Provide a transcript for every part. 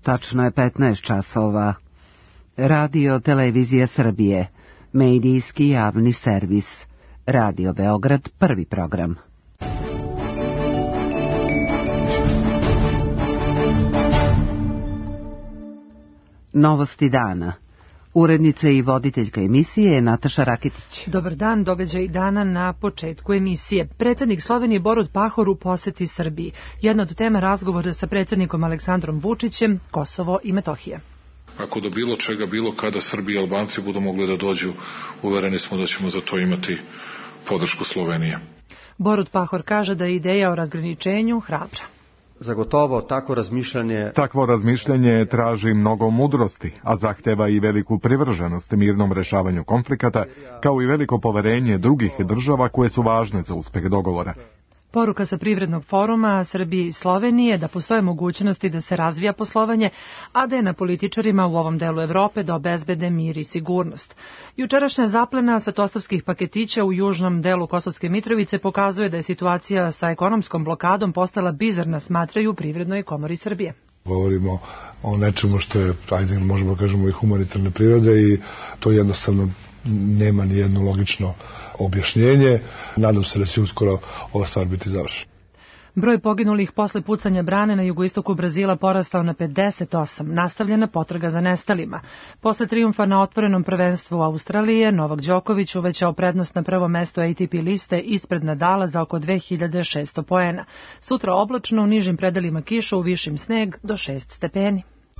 Tačno je 15 časova. Radio Televizija Srbije, medijski javni servis. Radio Beograd, prvi program. Novosti dana. Urednica i voditeljka emisije je Nataša Rakitić. Dobar dan, događaj dana na početku emisije. Predsjednik Slovenije Borut Pahor u poseti Srbiji. Jedna od tema razgovora sa predsjednikom Aleksandrom Vučićem, Kosovo i Metohija. Ako do bilo čega, bilo kada Srbi i Albanci budu mogli da dođu, uvereni smo da ćemo za to imati podršku Slovenije. Borut Pahor kaže da je ideja o razgraničenju hrabra. Zagotovo takvo razmišljanje traži mnogo mudrosti, a zahteva i veliku privrženost mirnom rešavanju konflikata, kao i veliko poverenje drugih država koje su važne za uspeh dogovora. Poruka sa Privrednog foruma Srbije i Slovenije da postoje mogućnosti da se razvija poslovanje, a da je na političarima u ovom delu Evrope da obezbede mir i sigurnost. Jučerašnja zaplena svetosavskih paketića u južnom delu Kosovske Mitrovice pokazuje da je situacija sa ekonomskom blokadom postala bizarna, smatraju u Privrednoj komori Srbije. Govorimo o nečemu što je, možemo kažemo, i humanitarne prirode i to jednostavno nema ni jedno logično objašnjenje. Nadam se da će uskoro ova stvar biti završena. Broj poginulih posle pucanja brane na jugoistoku Brazila porastao na 58, nastavljena potraga za nestalima. Posle trijumfa na otvorenom prvenstvu Australije, Novak Đoković uvećao prednost na prvo mesto ATP liste ispred Nadala za oko 2600 poena. Sutra oblačno, u nižim predelima kiša, u višim sneg do 6 stepeni.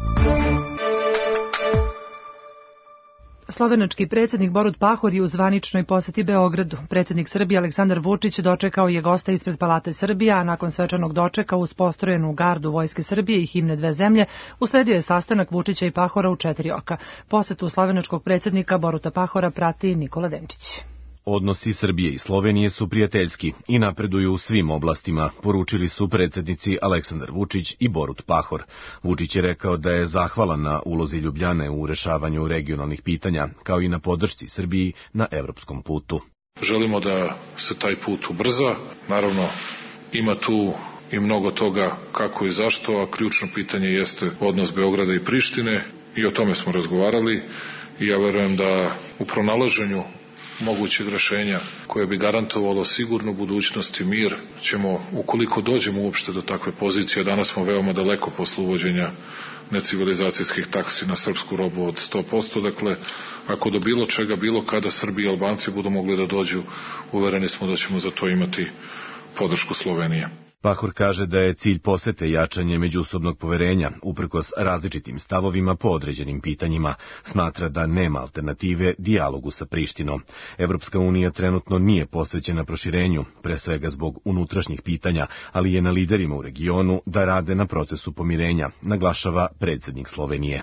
Slovenački predsjednik Borut Pahor je u zvaničnoj poseti Beogradu. Predsjednik Srbije Aleksandar Vučić dočekao je gosta ispred Palate Srbije, a nakon svečanog dočeka uz postrojenu gardu Vojske Srbije i himne dve zemlje usledio je sastanak Vučića i Pahora u 4 oka. Posetu slovenačkog predsjednika Boruta Pahora prati Nikola Denčić. Odnosi Srbije i Slovenije su prijateljski i napreduju u svim oblastima, poručili su predsjednici Aleksandar Vučić i Borut Pahor. Vučić je rekao da je zahvalan na ulozi Ljubljane u rešavanju regionalnih pitanja, kao i na podršci Srbiji na evropskom putu. Želimo da se taj put ubrza. Naravno, ima tu i mnogo toga kako i zašto, a ključno pitanje jeste odnos Beograda i Prištine i o tome smo razgovarali i ja verujem da u pronalaženju mogućeg rešenja koje bi garantovalo sigurnu budućnost i mir ćemo, ukoliko dođemo uopšte do takve pozicije, danas smo veoma daleko posle uvođenja necivilizacijskih taksi na srpsku robu od 100%, dakle, ako do bilo čega, bilo kada Srbi i Albanci budu mogli da dođu, uvereni smo da ćemo za to imati podršku Slovenije. Pahor kaže da je cilj posete jačanje međusobnog poverenja, uprkos različitim stavovima po određenim pitanjima. Smatra da nema alternative dijalogu sa Prištinom. Evropska unija trenutno nije posvećena proširenju, pre svega zbog unutrašnjih pitanja, ali je na liderima u regionu da rade na procesu pomirenja, naglašava predsjednik Slovenije.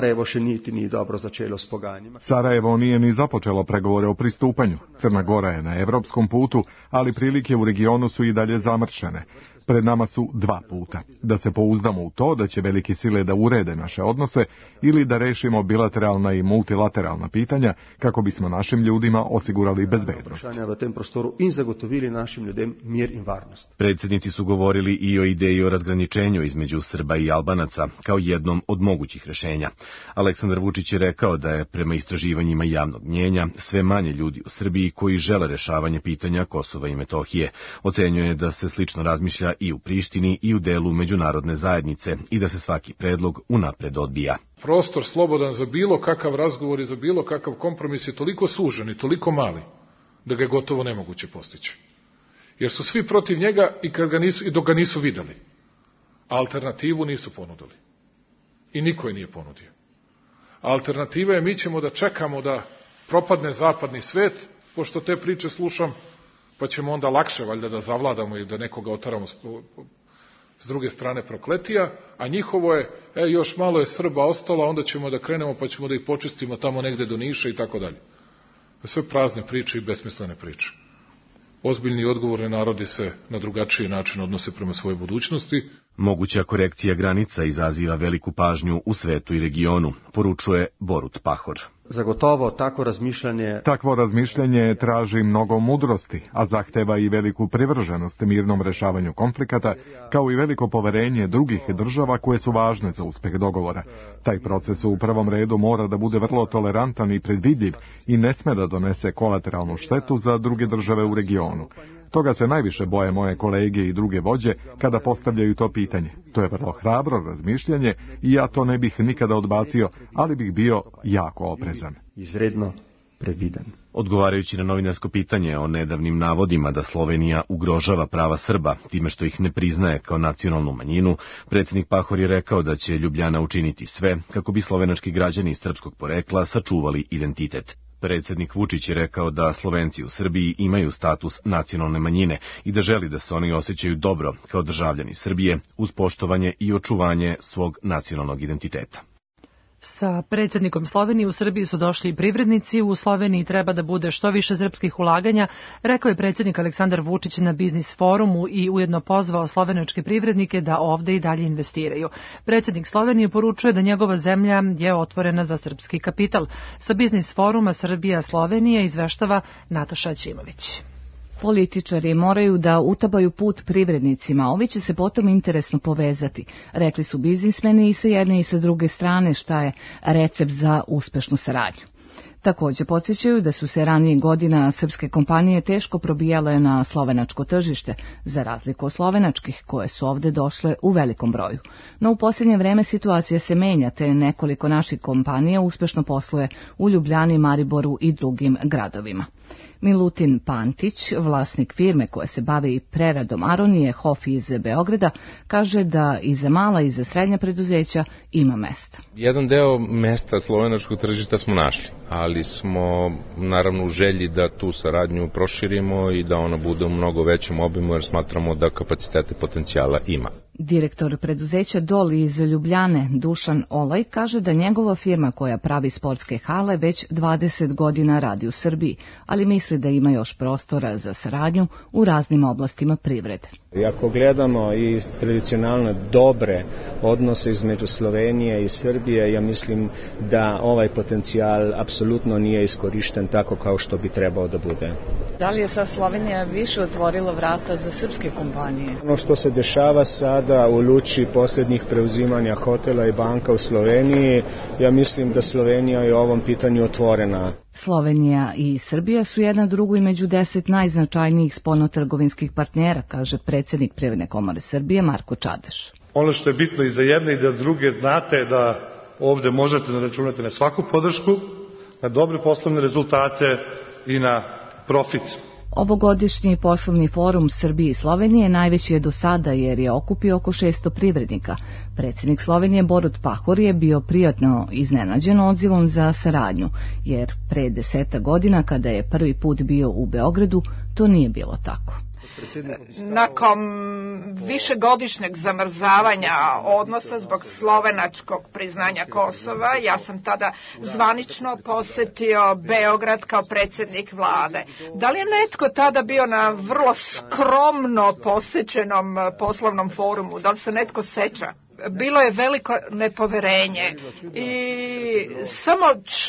Sarajevo nije ni započelo pregovore o pristupanju. Crna Gora je na evropskom putu, ali prilike u regionu su i dalje zamršene. Pred nama su 2 puta. Da se pouzdamo u to da će velike sile da urede naše odnose ili da rešimo bilateralna i multilateralna pitanja kako bismo našim ljudima osigurali bezbednost. Predsjednici su govorili i o ideji o razgraničenju između Srba i Albanaca kao jednom od mogućih rešenja. Aleksandar Vučić je rekao da je prema istraživanjima javnog mnjenja sve manje ljudi u Srbiji koji žele rešavanje pitanja Kosova i Metohije. Ocenjuje da se slično razmišlja i u Prištini i u delu međunarodne zajednice i da se svaki predlog unapred odbija. Prostor slobodan za bilo kakav razgovor i za bilo kakav kompromis je toliko sužen i toliko mali da ga je gotovo nemoguće postići. Jer su svi protiv njega i dok ga nisu videli. A alternativu nisu ponudili. I niko je nije ponudio. A alternativa je mi ćemo da čekamo da propadne zapadni svet, pošto te priče slušam, pa ćemo onda lakše valjda da zavladamo i da nekoga otaramo s druge strane prokletija, a njihovo je, još malo je Srba ostalo, onda ćemo da krenemo pa ćemo da ih počistimo tamo negde do Niša i tako dalje. Sve prazne priče i besmislene priče. Ozbiljni i odgovorni narodi se na drugačiji način odnose prema svojoj budućnosti. Moguća korekcija granica izaziva veliku pažnju u svetu i regionu, poručuje Borut Pahor. Zagotovo takvo razmišljanje traži mnogo mudrosti, a zahteva i veliku privrženost mirnom rešavanju konflikata, kao i veliko poverenje drugih država koje su važne za uspeh dogovora. Taj proces u prvom redu mora da bude vrlo tolerantan i predvidljiv i ne sme da donese kolateralnu štetu za druge države u regionu. Toga se najviše boje moje kolege i druge vođe kada postavljaju to pitanje. To je vrlo hrabro razmišljanje i ja to ne bih nikada odbacio, ali bih bio jako oprezan. Izredno previdan. Odgovarajući na novinarsko pitanje o nedavnim navodima da Slovenija ugrožava prava Srba time što ih ne priznaje kao nacionalnu manjinu, predsjednik Pahor je rekao da će Ljubljana učiniti sve kako bi slovenački građani srpskog porekla sačuvali identitet. Predsjednik Vučić je rekao da Slovenci u Srbiji imaju status nacionalne manjine i da želi da se oni osjećaju dobro kao državljani Srbije uz poštovanje i očuvanje svog nacionalnog identiteta. Sa predsjednikom Slovenije u Srbiji su došli i privrednici. U Sloveniji treba da bude što više srpskih ulaganja, rekao je predsjednik Aleksandar Vučić na biznis forumu i ujedno pozvao slovenačke privrednike da ovde i dalje investiraju. Predsjednik Slovenije poručuje da njegova zemlja je otvorena za srpski kapital. Sa biznis foruma Srbija-Slovenija izveštava Nataša Ćimović. Političari moraju da utabaju put privrednicima, ovi će se potom interesno povezati. Rekli su biznismeni i sa jedne i sa druge strane šta je recept za uspešnu saradnju. Također podsjećaju da su se ranijih godina srpske kompanije teško probijale na slovenačko tržište, za razliku od slovenačkih koje su ovde došle u velikom broju. No u posljednje vreme situacija se menja, te nekoliko naših kompanija uspešno posluje u Ljubljani, Mariboru i drugim gradovima. Milutin Pantić, vlasnik firme koja se bavi preradom aronije Hof iz Beograda, kaže da i za mala i za srednja preduzeća ima mesta. Jedan deo mesta slovenačkog tržišta smo našli, ali smo naravno u želji da tu saradnju proširimo i da ona bude u mnogo većem obimu jer smatramo da kapacitete potencijala ima. Direktor preduzeća Doli iz Ljubljane, Dušan Olaj, kaže da njegova firma koja pravi sportske hale već 20 godina radi u Srbiji, ali misli da ima još prostora za saradnju u raznim oblastima privrede. I ako gledamo i tradicionalno dobre odnose između Slovenije i Srbije, ja mislim da ovaj potencijal apsolutno nije iskorišten tako kao što bi trebao da bude. Da li je sad Slovenija više otvorila vrata za srpske kompanije? Ono što se dešava sada u luči posljednjih preuzimanja hotela i banka u Sloveniji, ja mislim da Slovenija je u ovom pitanju otvorena. Slovenija i Srbija su jedna drugoj među 10 najznačajnijih spoljnotrgovinskih partnera, kaže predsjednik Privredne komore Srbije Marko Čadeš. Ono što je bitno i za jedne i za druge, znate da ovde možete da računate na svaku podršku, na dobre poslovne rezultate i na profit. Ovogodišnji poslovni forum Srbije i Slovenije najveći je do sada jer je okupio oko 600 privrednika. Predsjednik Slovenije Borut Pahor je bio prijatno iznenađen odzivom za saradnju, jer pre 10 godina kada je prvi put bio u Beogradu, to nije bilo tako. Nakon višegodišnjeg zamrzavanja odnosa zbog slovenačkog priznanja Kosova, ja sam tada zvanično posetio Beograd kao predsjednik vlade. Da li je netko tada bio na vrlo skromno posećenom poslovnom forumu? Da li se netko seća? Bilo je veliko nepoverenje i samo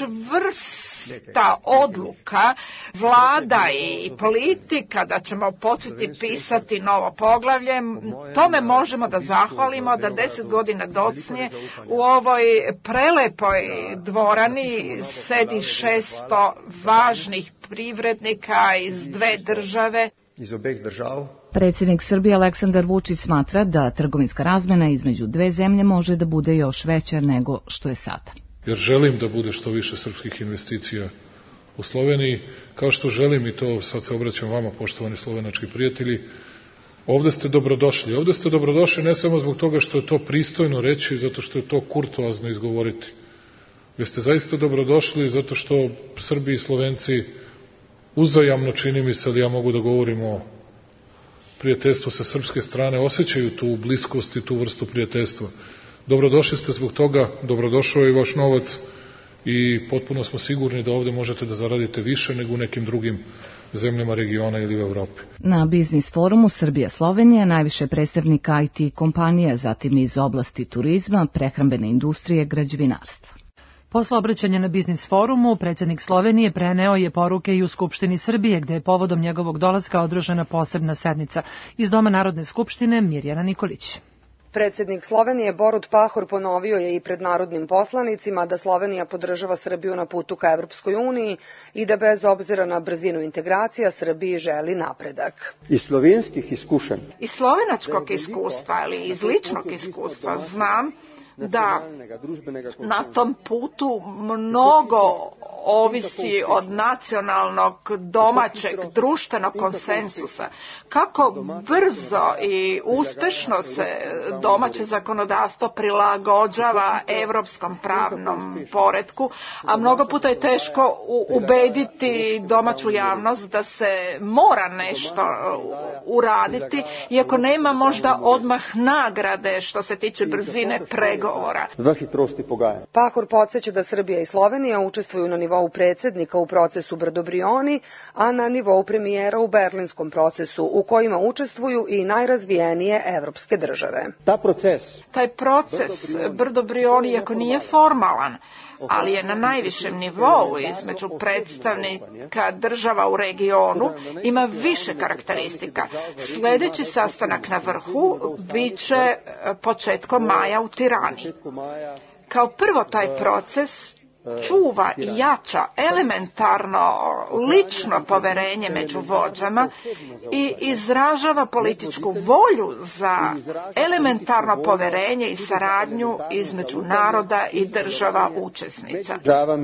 čvrsta odluka vlada i politika da ćemo početi pisati novo poglavlje, tome možemo da zahvalimo da 10 godina docnije u ovoj prelepoj dvorani sedi 600 važnih privrednika iz dve države. Iz obeh držav. Predsjednik Srbije Aleksandar Vučić smatra da trgovinska razmena između dve zemlje može da bude još veća nego što je sada. Jer želim da bude što više srpskih investicija u Sloveniji, kao što želim i to sad se obraćam vama, poštovani slovenački prijatelji, ovde ste dobrodošli. Ovde ste dobrodošli ne samo zbog toga što je to pristojno reći, zato što je to kurtoazno izgovoriti. Vi ste zaista dobrodošli zato što Srbi i Slovenci uzajamno, čini mi se, ali ja mogu da govorim o prijateljstvu sa srpske strane, osjećaju tu bliskost i tu vrstu prijateljstva. Dobrodošli ste zbog toga, dobrodošao je i vaš novac i potpuno smo sigurni da ovde možete da zaradite više nego u nekim drugim zemljama regiona ili u Evropi. Na biznis forumu Srbija-Slovenija najviše predstavnika IT kompanija, zatim iz oblasti turizma, prehrambene industrije, građevinarstva. Posle obraćanja na Biznis forumu, predsjednik Slovenije preneo je poruke i u Skupštini Srbije, gde je povodom njegovog dolaska održana posebna sednica. Iz Doma Narodne skupštine Mirjana Nikolić. Predsjednik Slovenije Borut Pahor ponovio je i pred narodnim poslanicima da Slovenija podržava Srbiju na putu ka Evropskoj uniji i da bez obzira na brzinu integracija Srbiji želi napredak. Iz slovenskih iskušenj. Iz slovenačkog iskustva ili iz ličnog iskustva znam da na tom putu mnogo ovisi od nacionalnog, domaćeg, društvenog konsensusa. Kako brzo i uspešno se domaće zakonodavstvo prilagođava evropskom pravnom poretku, a mnogo puta je teško ubediti domaću javnost da se mora nešto uraditi, iako nema možda odmah nagrade što se tiče brzine pregovora. Pahor podsjeća da Srbija i Slovenija učestvuju na nivou predsjednika u procesu Brdo-Brioni, a na nivou premijera u berlinskom procesu, u kojima učestvuju i najrazvijenije evropske države. Taj proces Brdo-Brioni, iako nije formalan, ali je na najvišem nivou između predstavnika država u regionu, ima više karakteristika. Sljedeći sastanak na vrhu biće početkom maja u Tirani. Kao prvo, taj proces čuva i jača elementarno lično poverenje među vođama i izražava političku volju za elementarno poverenje i saradnju između naroda i država učesnica.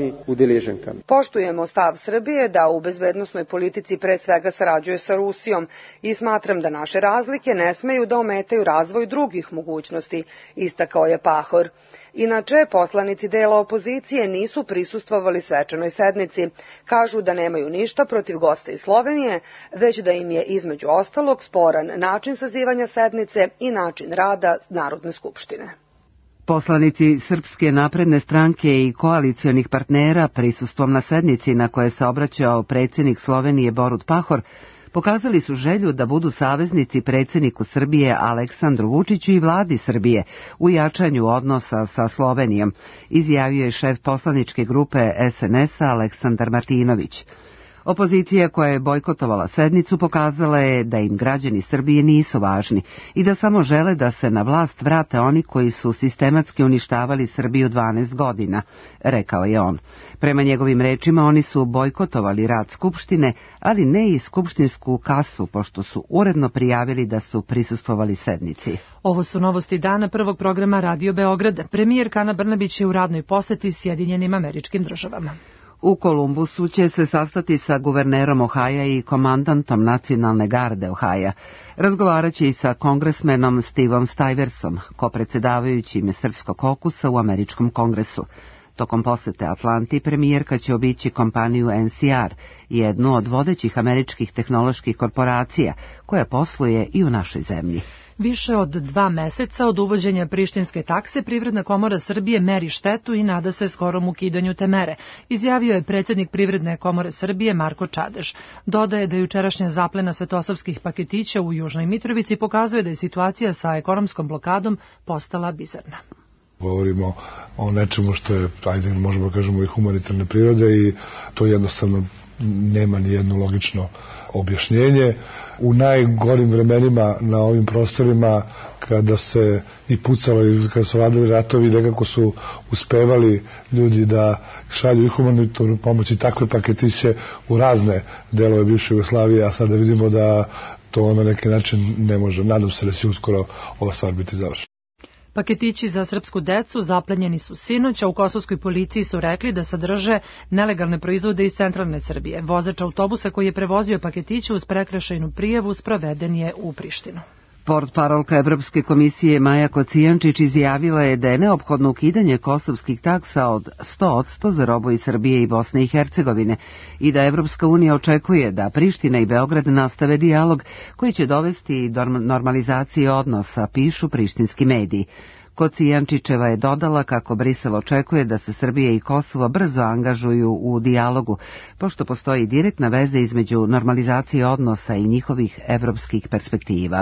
Poštujemo stav Srbije da u bezbednosnoj politici pre svega sarađuje sa Rusijom i smatram da naše razlike ne smeju da ometaju razvoj drugih mogućnosti, istakao je Pahor. Inače, poslanici dela opozicije nisu prisustvovali svečanoj sednici. Kažu da nemaju ništa protiv gosta iz Slovenije, već da im je između ostalog sporan način sazivanja sednice i način rada Narodne skupštine. Poslanici Srpske napredne stranke i koalicionih partnera prisustvom na sednici na koje se obraćao predsjednik Slovenije Borut Pahor pokazali su želju da budu saveznici predsjedniku Srbije Aleksandru Vučiću i vladi Srbije u jačanju odnosa sa Slovenijom, izjavio je šef poslaničke grupe SNS-a Aleksandar Martinović. Opozicija koja je bojkotovala sednicu pokazala je da im građani Srbije nisu važni i da samo žele da se na vlast vrate oni koji su sistematski uništavali Srbiju 12 godina, rekao je on. Prema njegovim rečima oni su bojkotovali rad Skupštine, ali ne i skupštinsku kasu, pošto su uredno prijavili da su prisustvovali sednici. Ovo su novosti dana prvog programa Radio Beograd. Premijerka Ana Brnabić je u radnoj poseti Sjedinjenim Američkim Državama. U Kolumbusu će se sastati sa guvernerom Ohaja i komandantom Nacionalne garde Ohaja. Razgovaraće i sa kongresmenom Stevom Stuyvesom, kopredsjedavajućim Srpskog kokusa u Američkom kongresu. Tokom posete Atlanti premijerka će obići kompaniju NCR, jednu od vodećih američkih tehnoloških korporacija, koja posluje i u našoj zemlji. Više od 2 meseca od uvođenja prištinske takse Privredna komora Srbije meri štetu i nada se skorom ukidanju te mere, izjavio je predsjednik Privredne komore Srbije Marko Čadež. Dodaje da jučerašnja zaplena svetosavskih paketića u Južnoj Mitrovici pokazuje da je situacija sa ekonomskom blokadom postala bizarna. Govorimo o nečemu što je, ajde, možemo kažemo, i humanitarne prirode i to jednostavno nema ni jedno logično objašnjenje. U najgorim vremenima na ovim prostorima, kada se i pucalo i kada su radili ratovi, nekako su uspevali ljudi da šalju i humanitarnu pomoć i takve paketiće u razne delove bivše Jugoslavije, a sada vidimo da to na neki način ne može. Nadam se da će uskoro ova stvar biti završena. Paketići za srpsku decu zaplenjeni su sinoć, a u kosovskoj policiji su rekli da sadrže nelegalne proizvode iz centralne Srbije. Vozač autobusa koji je prevozio paketiće uz prekršajnu prijavu sproveden je u Prištinu. Portparolka Evropske komisije Maja Kocijančić izjavila je da je neophodno ukidanje kosovskih taksa od 100% za robu iz Srbije i Bosne i Hercegovine i da Evropska unija očekuje da Priština i Beograd nastave dijalog koji će dovesti do normalizacije odnosa, pišu prištinski mediji. Kocijančićeva je dodala kako Brisel očekuje da se Srbija i Kosovo brzo angažuju u dijalogu, pošto postoji direktna veza između normalizacije odnosa i njihovih evropskih perspektiva.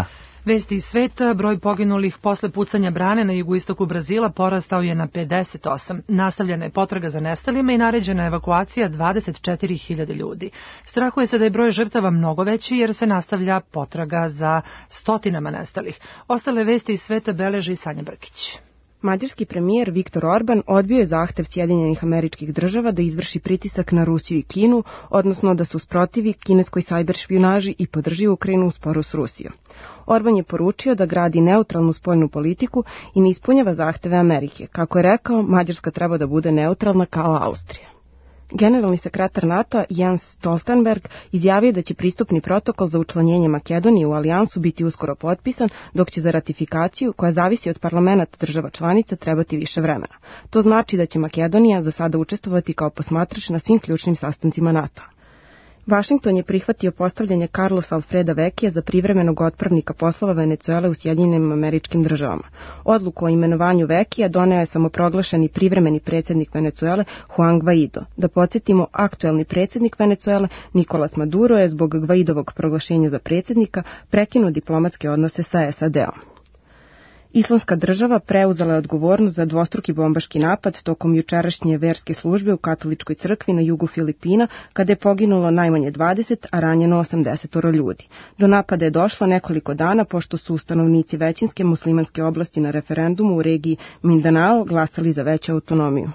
Vesti iz sveta, broj poginulih posle pucanja brane na jugoistoku Brazila porastao je na 58. Nastavljena je potraga za nestalima i naređena evakuacija 24.000 ljudi. Strahuje se da je broj žrtava mnogo veći jer se nastavlja potraga za stotinama nestalih. Ostale vesti iz sveta beleži Sanja Brkić. Mađarski premijer Viktor Orban odbio je zahtev Sjedinjenih Američkih Država da izvrši pritisak na Rusiju i Kinu, odnosno da se usprotivi kineskoj sajber špijunaži i podrži Ukrajinu u sporu s Rusijom. Orban je poručio da gradi neutralnu spoljnu politiku i ne ispunjava zahteve Amerike. Kako je rekao, Mađarska treba da bude neutralna kao Austrija. Generalni sekretar NATO Jens Stoltenberg izjavio da će pristupni protokol za učlanjenje Makedonije u alijansu biti uskoro potpisan, dok će za ratifikaciju, koja zavisi od parlamenata država članica, trebati više vremena. To znači da će Makedonija za sada učestvovati kao posmatrač na svim ključnim sastancima NATO-a. Vašington je prihvatio postavljanje Carlosa Alfreda Vekija za privremenog otpravnika poslova Venecuele u Sjedinjenim Američkim Državama. Odluku o imenovanju Vekija doneo je samoproglašeni privremeni predsjednik Venecuele Juan Guaido. Da podsjetimo, aktuelni predsjednik Venecuele Nicolas Maduro je zbog Guaidovog proglašenja za predsjednika prekinuo diplomatske odnose sa SAD-om. Islamska država preuzela je odgovornost za dvostruki bombaški napad tokom jučerašnje verske službe u katoličkoj crkvi na jugu Filipina, kada je poginulo najmanje 20, a ranjeno 80 ljudi. Do napada je došlo nekoliko dana pošto su stanovnici većinske muslimanske oblasti na referendumu u regiji Mindanao glasali za veću autonomiju.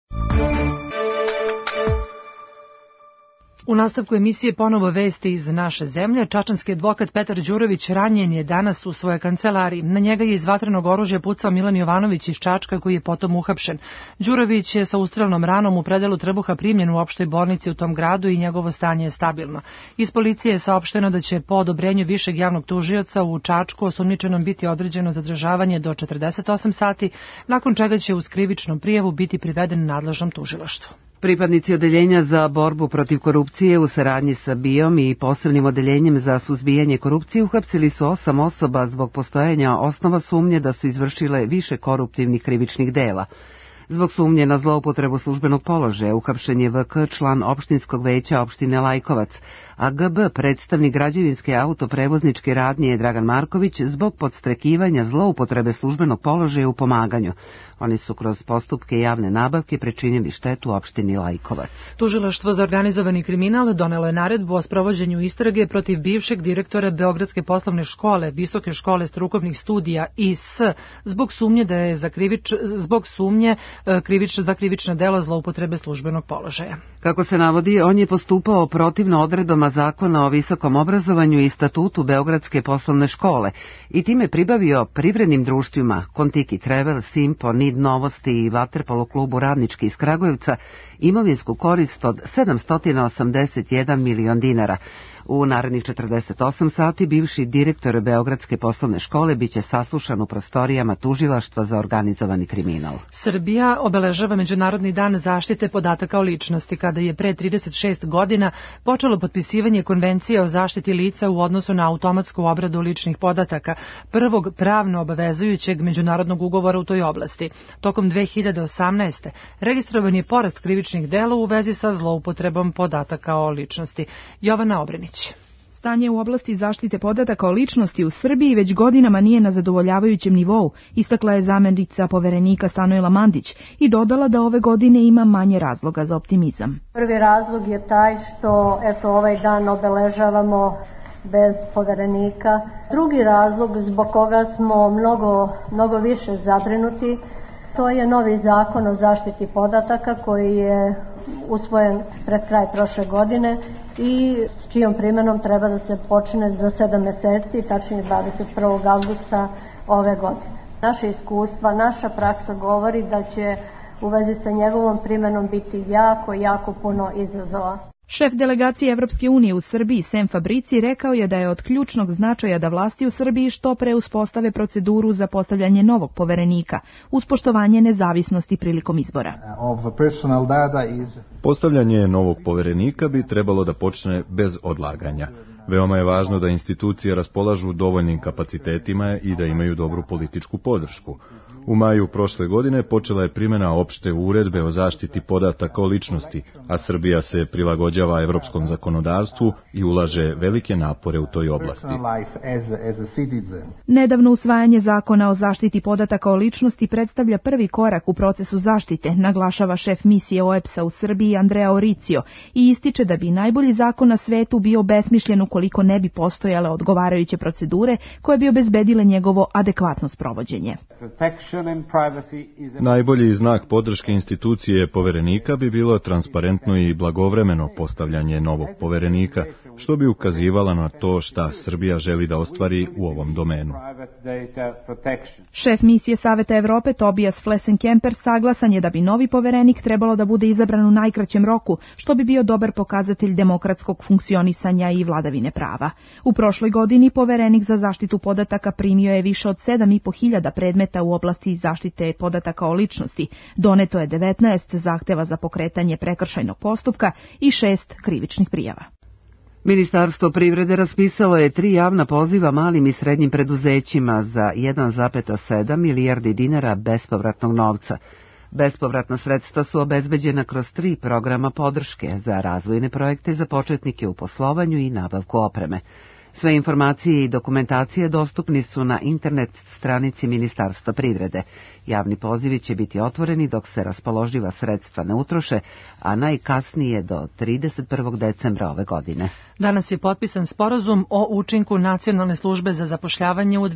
U nastavku emisije ponovo vesti iz naše zemlje. Čačanski advokat Petar Đurović ranjen je danas u svojoj kancelariji. Na njega je iz vatrenog oružja pucao Milan Jovanović iz Čačka, koji je potom uhapšen. Đurović je sa ustrelnom ranom u predelu trbuha primljen u opštoj bolnici u tom gradu i njegovo stanje je stabilno. Iz policije je saopšteno da će po odobrenju višeg javnog tužioca u Čačku osumnjičenom biti određeno zadržavanje do 48 sati, nakon čega će uz krivičnu prijavu biti priveden nadležnom tužilaštvu. Pripadnici odeljenja za borbu protiv korupcije u saradnji sa BIOM i posebnim odeljenjem za suzbijanje korupcije uhapsili su 8 osoba zbog postojanja osnova sumnje da su izvršile više koruptivnih krivičnih dela. Zbog sumnje na zloupotrebu službenog položaja uhapšen je VK, član opštinskog veća opštine Lajkovac, a GB, predstavnik građevinske autoprevozničke radnje Dragan Marković, zbog podstrekivanja zloupotrebe službenog položaja u pomaganju. Oni su kroz postupke javne nabavke pričinili štetu opštini Lajkovac. Tužilaštvo za organizovani kriminal donelo je naredbu o sprovođenju istrage protiv bivšeg direktora Beogradske poslovne škole, Visoke škole strukovnih studija IS, zbog sumnje da je za krivično delo zloupotrebe službenog položaja. Kako se navodi, on je postupao protivno odredbama Zakona o visokom obrazovanju i statutu Beogradske poslovne škole i time pribavio privrednim društvima Kontiki Travel, Simpo, Nid Novosti i Vaterpolo klubu Radnički iz Kragujevca imovinsku korist od 781 milion dinara. U narednih 48 sati bivši direktor Beogradske poslovne škole biće saslušan u prostorijama tužilaštva za organizovani kriminal. Srbija obeležava Međunarodni dan zaštite podataka o ličnosti, kada je pre 36 godina počelo potpisivanje Konvencije o zaštiti lica u odnosu na automatsku obradu ličnih podataka, prvog pravno obavezujućeg međunarodnog ugovora u toj oblasti. Tokom 2018. registrovan je porast krivičnih dela u vezi sa zloupotrebom podataka o ličnosti. Jovana Obrenić. Stanje u oblasti zaštite podataka o ličnosti u Srbiji već godinama nije na zadovoljavajućem nivou, istakla je zamenica poverenika Stanojla Mandić i dodala da ove godine ima manje razloga za optimizam. Prvi razlog je taj što ovaj dan obeležavamo bez poverenika. Drugi razlog zbog koga smo mnogo više zabrinuti, to je novi zakon o zaštiti podataka koji je usvojen pred kraj prošle godine i s čijom primjenom treba da se počne za 7 meseci, tačnije 21. avgusta ove godine. Naše iskustva, naša praksa govori da će u vezi sa njegovom primjenom biti jako puno izazova. Šef delegacije Evropske unije u Srbiji, Sem Fabrici, rekao je da je od ključnog značaja da vlasti u Srbiji što pre uspostave proceduru za postavljanje novog poverenika, uz poštovanje nezavisnosti prilikom izbora. Postavljanje novog poverenika bi trebalo da počne bez odlaganja. Veoma je važno da institucije raspolažu dovoljnim kapacitetima i da imaju dobru političku podršku. U maju prošle godine počela je primjena opšte uredbe o zaštiti podataka o ličnosti, a Srbija se prilagođava evropskom zakonodavstvu i ulaže velike napore u toj oblasti. Nedavno usvajanje zakona o zaštiti podataka o ličnosti predstavlja prvi korak u procesu zaštite, naglašava šef misije OEBS-a u Srbiji Andrea Oricio i ističe da bi najbolji zakon na svetu bio besmišljen ukoliko ne bi postojale odgovarajuće procedure koje bi obezbedile njegovo adekvatno sprovođenje. Najbolji znak podrške institucije poverenika bi bilo transparentno i blagovremeno postavljanje novog poverenika, što bi ukazivala na to šta Srbija želi da ostvari u ovom domenu. Šef misije Saveta Evrope Tobias Flessenkemper saglasan je da bi novi poverenik trebalo da bude izabran u najkraćem roku, što bi bio dobar pokazatelj demokratskog funkcionisanja i vladavine prava. U prošloj godini poverenik za zaštitu podataka primio je više od 7.500 predmeta u oblasti zaštite podataka o ličnosti. Doneto je 19 zahteva za pokretanje prekršajnog postupka i 6 krivičnih prijava. Ministarstvo privrede raspisalo je 3 javna poziva malim i srednjim preduzećima za 1,7 milijardi dinara bespovratnog novca. Bespovratna sredstva su obezbeđena kroz 3 programa podrške za razvojne projekte za početnike u poslovanju i nabavku opreme. Sve informacije i dokumentacije dostupni su na internet stranici Ministarstva privrede. Javni pozivi će biti otvoreni dok se raspoloživa sredstva ne utroše, a najkasnije do 31. decembra ove godine. Danas je potpisan sporazum o učinku Nacionalne službe za zapošljavanje u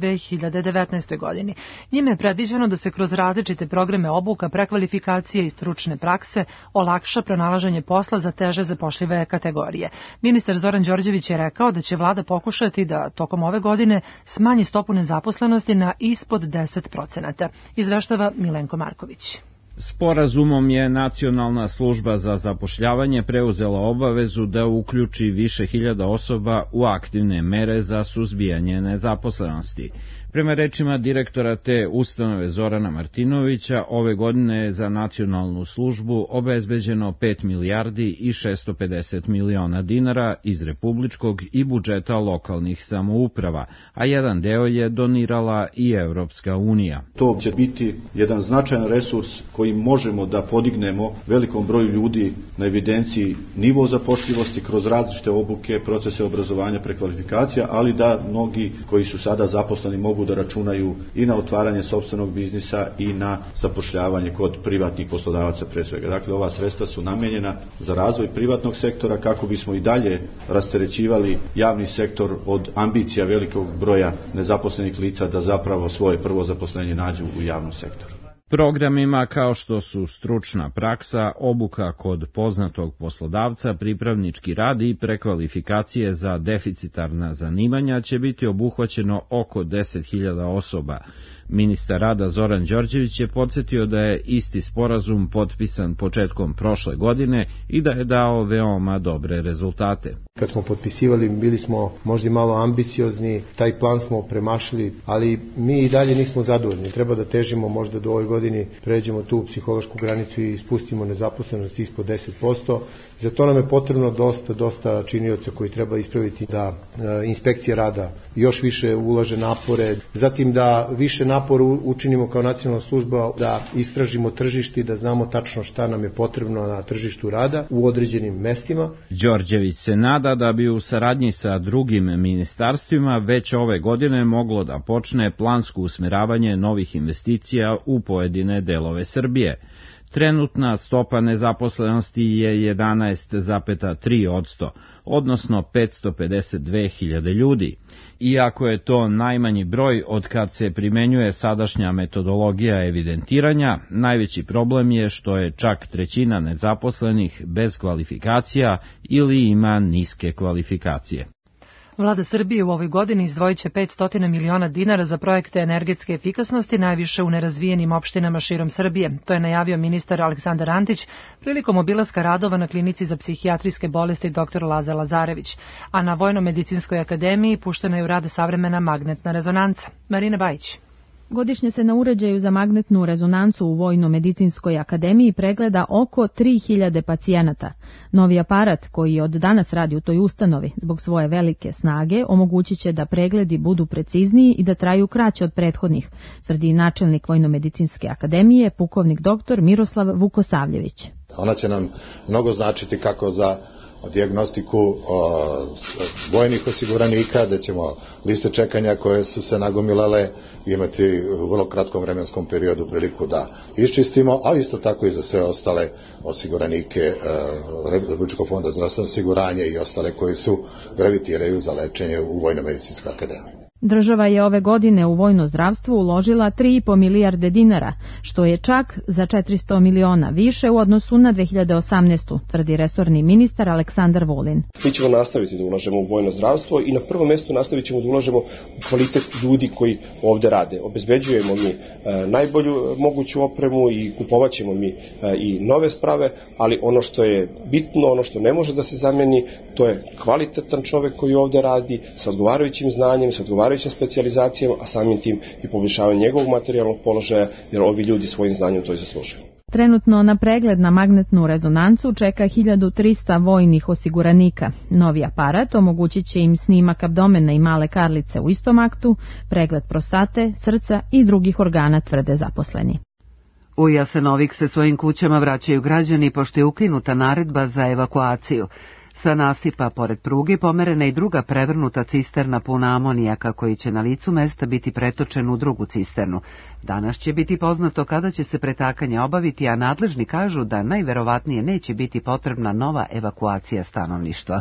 2019. godini. Njime je predviđeno da se kroz različite programe obuka, prekvalifikacije i stručne prakse olakša pronalaženje posla za teže zapošljive kategorije. Ministar Zoran Đorđević je rekao da će vlada pokušati da tokom ove godine smanji stopu nezaposlenosti na ispod 10%. Izveštava Milenko Marković. Sporazumom je Nacionalna služba za zapošljavanje preuzela obavezu da uključi više hiljada osoba u aktivne mere za suzbijanje nezaposlenosti. Prema rečima direktora te ustanove Zorana Martinovića, ove godine je za nacionalnu službu obezbeđeno 5 milijardi i 650 miliona dinara iz republičkog i budžeta lokalnih samouprava, a jedan deo je donirala i Evropska unija. To će biti jedan značajan resurs koji možemo da podignemo velikom broju ljudi na evidenciji nivo zapošljivosti kroz različite obuke, procese obrazovanja, prekvalifikacija, ali da mnogi koji su sada zaposleni mogu da računaju i na otvaranje sopstvenog biznisa i na zapošljavanje kod privatnih poslodavaca pre svega. Dakle, ova sredstva su namenjena za razvoj privatnog sektora kako bismo i dalje rasterećivali javni sektor od ambicija velikog broja nezaposlenih lica da zapravo svoje prvo zaposlenje nađu u javnom sektoru. Programima kao što su stručna praksa, obuka kod poznatog poslodavca, pripravnički rad i prekvalifikacije za deficitarna zanimanja će biti obuhvaćeno oko 10.000 osoba. Ministar rada Zoran Đorđević je podsjetio da je isti sporazum potpisan početkom prošle godine i da je dao veoma dobre rezultate. Kad smo potpisivali bili smo možda malo ambiciozni, taj plan smo premašili, ali mi i dalje nismo zadovoljni. Treba da težimo možda do ove godine pređemo tu psihološku granicu i spustimo nezaposlenost ispod 10%. Za to nam je potrebno dosta činioca koji treba ispraviti, da inspekcija rada još više ulaže napore, zatim da više napora učinimo kao nacionalna služba, da istražimo tržište i da znamo tačno šta nam je potrebno na tržištu rada u određenim mestima. Đorđević se nada da bi u saradnji sa drugim ministarstvima već ove godine moglo da počne plansko usmeravanje novih investicija u pojedine delove Srbije. Trenutna stopa nezaposlenosti je 11,3%, odnosno 552.000 ljudi. Iako je to najmanji broj od kad se primenjuje sadašnja metodologija evidentiranja, najveći problem je što je čak trećina nezaposlenih bez kvalifikacija ili ima niske kvalifikacije. Vlada Srbije u ovoj godini izdvojit će 500 miliona dinara za projekte energetske efikasnosti, najviše u nerazvijenim opštinama širom Srbije. To je najavio ministar Aleksandar Antić prilikom obilaska radova na klinici za psihijatrijske bolesti dr. Lazar Lazarević, a na Vojno-medicinskoj akademiji puštena je u rad savremena magnetna rezonanca. Marina Bajić. Godišnje se na uređaju za magnetnu rezonancu u Vojno-medicinskoj akademiji pregleda oko 3000 pacijenata. Novi aparat, koji od danas radi u toj ustanovi zbog svoje velike snage, omogućit će da pregledi budu precizniji i da traju kraće od prethodnih, tvrdi načelnik Vojno-medicinske akademije, pukovnik dr. Miroslav Vukosavljević. Ona će nam mnogo značiti kako za dijagnostiku vojnih osiguranika, da ćemo liste čekanja koje su se nagomilale imati u vrlo kratkom vremenskom periodu priliku da iščistimo, ali isto tako i za sve ostale osiguranike Republičkog fonda zdravstvenog osiguranja i ostale koji su gravitiraju za lečenje u Vojno-medicinskoj akademiji. Država je ove godine u vojno zdravstvo uložila 3,5 milijarde dinara, što je čak za 400 miliona više u odnosu na 2018. tvrdi resorni ministar Aleksandar Vulin. Mi ćemo nastaviti da ulažemo u vojno zdravstvo i na prvom mjestu nastavit ćemo da ulažemo u kvalitet ljudi koji ovde rade. Obezbeđujemo mi najbolju moguću opremu i kupovat ćemo mi i nove sprave, ali ono što je bitno, ono što ne može da se zameni, to je kvalitetan čovek koji ovde radi sa odgovarajućim znanjem, sa odgovarajućim specijalizacijama, a samim tim i poboljšavanje njegovog materijalnog položaja, jer ovi ljudi svojim znanjem to i zaslužuju. Trenutno na pregled na magnetnu rezonancu čeka 1300 vojnih osiguranika. Novi aparat omogućit će im snimak abdomena i male karlice u istom aktu, pregled prostate, srca i drugih organa, tvrde zaposleni. U Jasenovik se svojim kućama vraćaju građani pošto je ukinuta naredba za evakuaciju. Sa nasipa pored pruge pomerena i druga prevrnuta cisterna puna amonijaka koji će na licu mesta biti pretočen u drugu cisternu. Danas će biti poznato kada će se pretakanje obaviti, a nadležni kažu da najverovatnije neće biti potrebna nova evakuacija stanovništva.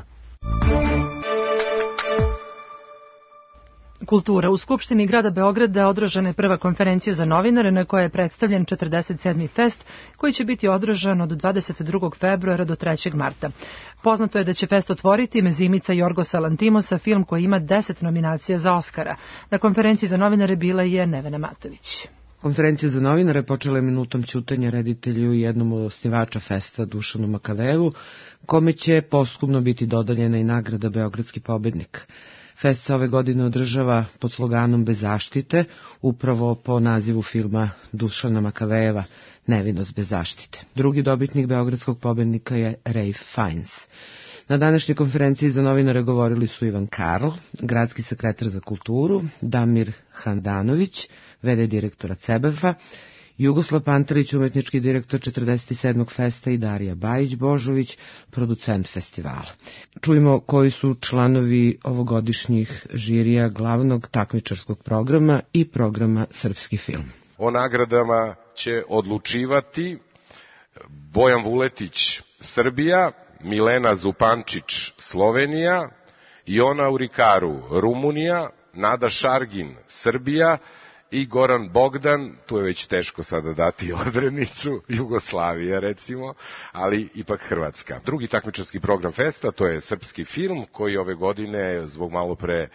Kultura. U Skupštini grada Beograda održana je prva konferencija za novinare na kojoj je predstavljen 47. fest koji će biti održan od 22. februara do 3. marta. Poznato je da će fest otvoriti Mezimica Jorgosa Lantimosa, film koji ima 10 nominacija za Oskara. Na konferenciji za novinare bila je Nevena Matović. Konferencija za novinare počela je minutom ćutanja reditelju i jednom od osnivača festa Dušanu Makavejevu, kome će posthumno biti dodeljena i nagrada Beogradski pobednik. Fest se ove godine održava pod sloganom Bez zaštite, upravo po nazivu filma Dušana Makavejeva Nevinost bez zaštite. Drugi dobitnik Beogradskog pobednika je Ralph Fiennes. Na današnjoj konferenciji za novinare govorili su Ivan Karl, gradski sekretar za kulturu, Damir Handanović, v.d. direktora CEBEF-a, Jugoslav Pantelić, umetnički direktor 47. festa i Darija Bajić-Božović, producent festivala. Čujemo koji su članovi ovogodišnjih žirija glavnog takmičarskog programa i programa Srpski film. O nagradama će odlučivati Bojan Vuletić, Srbija, Milena Zupančić, Slovenija, Iona Urikaru, Rumunija, Nada Šargin, Srbija, i Goran Bogdan, tu je već teško sada dati odrednicu, Jugoslavija recimo, ali ipak Hrvatska. Drugi takmičarski program festa, to je Srpski film, koji ove godine zbog malo pre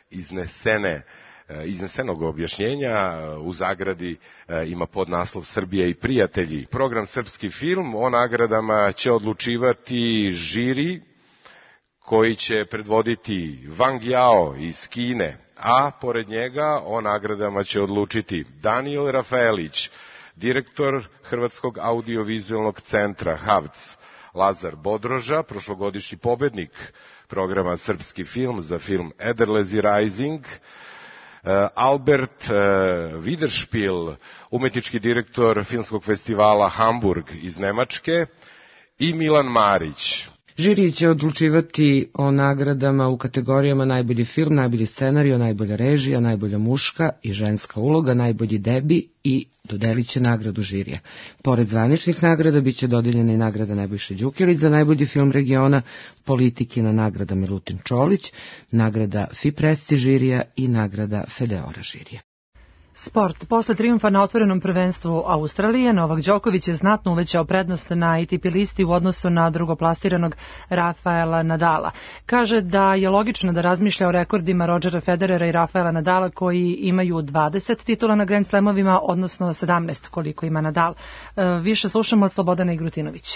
iznesenog objašnjenja u zagradi ima podnaslov Srbija i prijatelji. Program Srpski film, o nagradama će odlučivati žiri koji će predvoditi Wang Yao iz Kine, a pored njega o nagradama će odlučiti Daniel Rafaelić, direktor Hrvatskog audiovizualnog centra HAVC, Lazar Bodroža, prošlogodišnji pobednik programa Srpski film za film Ederlezi Rising, Albert Widerspiel, umetnički direktor filmskog festivala Hamburg iz Nemačke, i Milan Marić. Žiri će odlučivati o nagradama u kategorijama najbolji film, najbolji scenario, najbolja režija, najbolja muška i ženska uloga, najbolji debi i dodelit će nagradu žirija. Pored zvaničnih nagrada biće dodeljena i nagrada Nebojše Đukerić za najbolji film regiona, Politikina nagrada Milutin Čolić, nagrada Fipresci žirija i nagrada Fedeora žirija. Sport. Posle trijumfa na otvorenom prvenstvu Australije, Novak Đoković je znatno uvećao prednost na ATP listi u odnosu na drugoplasiranog Rafaela Nadala. Kaže da je logično da razmišlja o rekordima Rodgera Federera i Rafaela Nadala koji imaju 20 titula na Grand Slamovima, odnosno 17 koliko ima Nadal. Više slušamo od Slobodana Igrutinovića.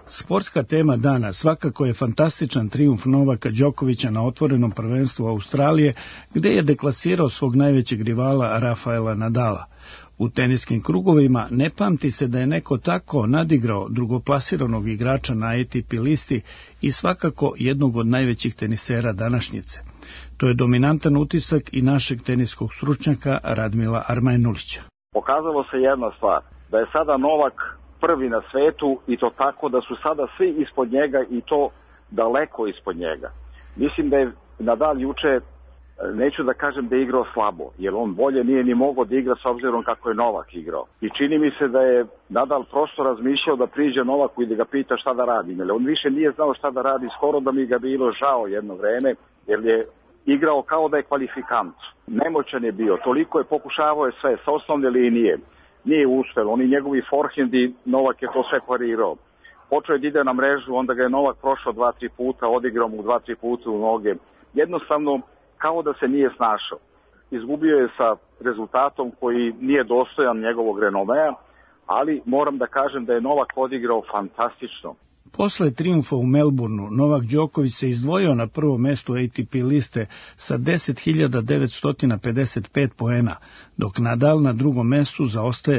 Sportska tema dana svakako je fantastičan trijumf Novaka Đokovića na otvorenom prvenstvu Australije, gde je deklasirao svog najvećeg rivala Rafaela Nadala. U teniskim krugovima ne pamti se da je neko tako nadigrao drugoplasiranog igrača na ATP listi i svakako jednog od najvećih tenisera današnjice. To je dominantan utisak i našeg teniskog stručnjaka Radmila Armenulića. Pokazalo se jedna stvar, da je sada Novak prvi na svetu i to tako da su sada svi ispod njega i to daleko ispod njega. Mislim da je Nadal juče, neću da kažem da je igrao slabo, jer on bolje nije ni mogao da igra s obzirom kako je Novak igrao. I čini mi se da je Nadal prosto razmišljao da priđe Novaku i da ga pita šta da radi. On više nije znao šta da radi, skoro da mi ga bilo žao jedno vreme, jer je igrao kao da je kvalifikant. Nemoćan je bio, toliko je pokušavao sve s osnovne linije. Nije uspelo, oni njegovi forehendi, Novak je to sve parirao. Počeo je da ide na mrežu, onda ga je Novak prošao 2-3 puta, odigrao mu 2-3 puta u noge. Jednostavno, kao da se nije snašao. Izgubio je sa rezultatom koji nije dostojan njegovog renomea, ali moram da kažem da je Novak odigrao fantastično. Posle trijumfa u Melbourneu, Novak Đoković se izdvojio na prvo mesto ATP liste sa 10.955 poena, dok Nadal na drugom mestu zaostaje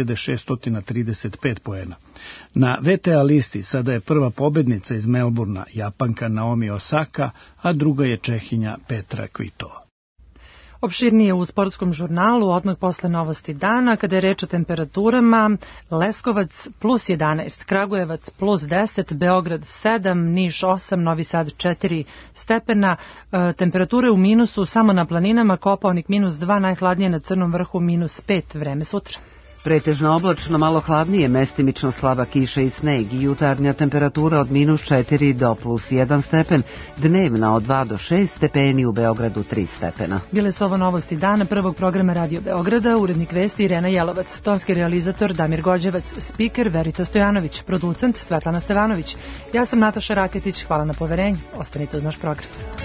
2.635 poena. Na VTA listi sada je prva pobednica iz Melbournea, Japanka Naomi Osaka, a druga je Čehinja Petra Kvitova. Opširnije u sportskom žurnalu, odmah posle novosti dana, kada je reč o temperaturama, Leskovac plus 11, Kragujevac plus 10, Beograd 7, Niš 8, Novi Sad 4 stepena, temperature u minusu samo na planinama, Kopaonik minus 2, najhladnije na Crnom vrhu minus 5, vreme sutra. Pretežno oblačno, malo hladnije, mestimično slaba kiša i sneg, jutarnja temperatura od minus 4 do plus 1 stepen, dnevna od 2 do 6 stepeni, u Beogradu 3 stepena. Bile su ovo novosti dana prvog programa Radio Beograda, urednik vesti Irena Jelovac, tonski realizator Damir Gođevac, spiker Verica Stojanović, producent Svetlana Stevanović. Ja sam Nataša Raketić, hvala na poverenju, ostanite uz naš program.